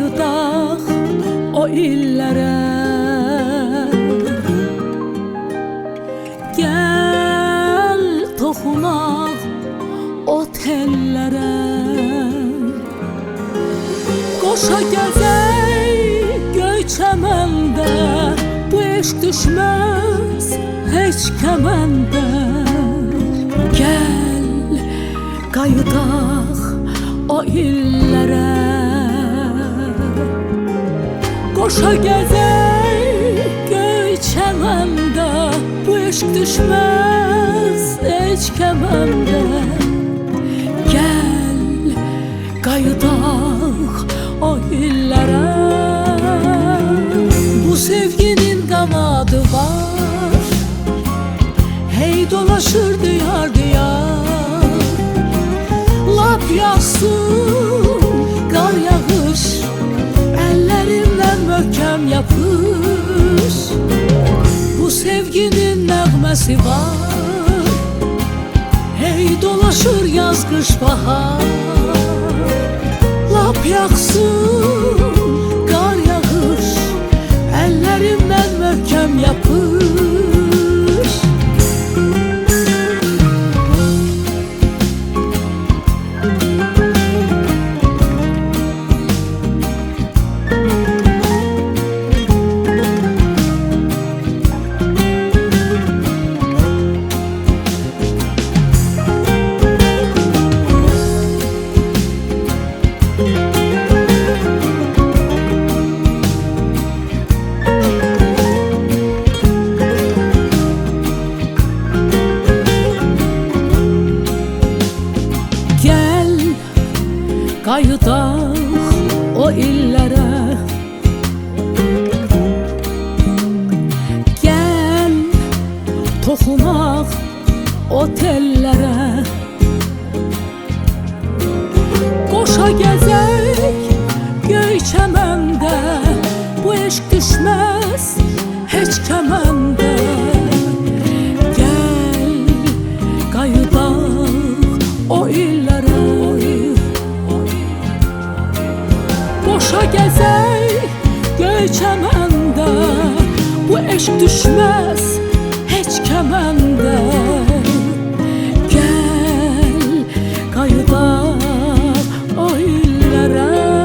qayıdaq o illərə. Gəl toxunaq o tellərə. Qoşa gəzək göy çəməndə, bu eşq düşməz heç kəməndə. Gəl qayıdaq o illərə. Qoşa gəzək göy çəməndə, bu eşq düşməz heç kəməndə. Gəl qayıdaq o illərə. Bu sevginin qanadı var, hey dolaşır diyar diyar. Lap yağsın qar yağış, əllərimdən möhkəm yapış. Bu sevginin nəğməsi var, hey dolaşır yaz qış bahar. Lap yağsın qar yağış, əllərimdən möhkəm yapış. Qayıdaq o illərə. Gəl toxunaq o tellərə. Qoşa gəzək göy çəməndə, bu eşq düşməz heç kəməndə. Gəl qayıdaq o illərə. Qoşa gəzək göy çəməndə, bu eşq düşməz heç kəməndə. Gəl qayıdaq o illərə.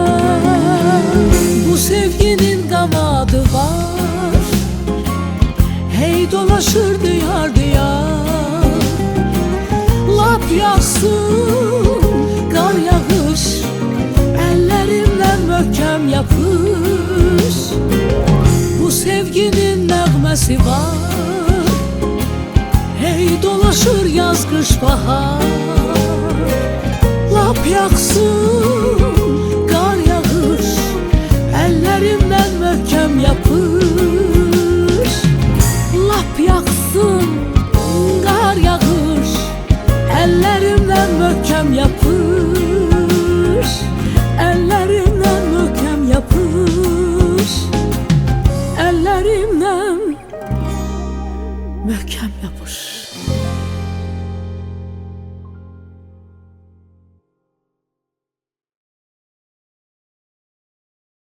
Bu sevginin qanadı var, hey dolaşır diyar diyar. Lap yağsın qar yağış, əllərimdən möhkəm yapış. Bu sevginin nəğməsi var, hey dolaşır yaz qış bahar.